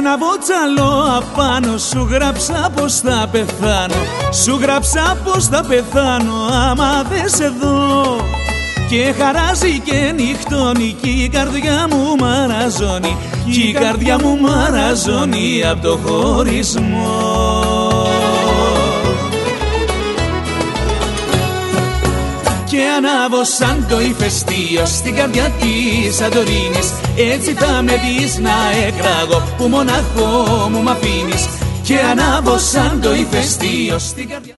ένα βότσαλο απάνω, σου γράψα πως θα πεθάνω. Σου γράψα πως θα πεθάνω άμα δεν σε δω. Και χαράζει και νυχτώνει κι η καρδιά μου μαραζώνει. Κι η καρδιά μου μαραζώνει απ' το χωρισμό. Και ανάβω σαν το ηφαιστείο στην καρδιά της Σαντορίνης. Έτσι θα με δεις να εκραγώ που μοναχό μου μ' αφήνεις. Και ανάβω σαν το ηφαιστείο στην καρδιά